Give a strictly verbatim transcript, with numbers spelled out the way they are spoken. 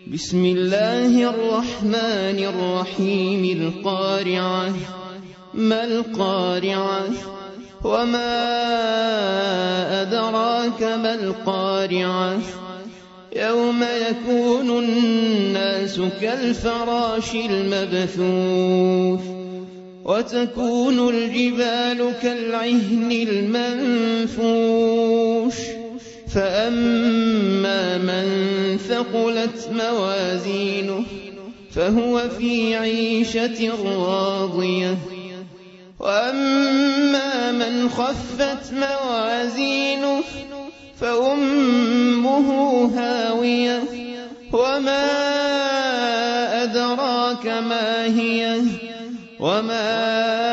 بسم الله الرحمن الرحيم القارعة ما القارعة وما أدراك ما القارعة يوم يكون الناس كالفراش المبثوث وتكون الجبال كالعهن المنفوش فأما من ثقلت موازينه فهو في عيشة راضية وأما من خفت موازينه فأمه هاوية وما أدراك ما هي وما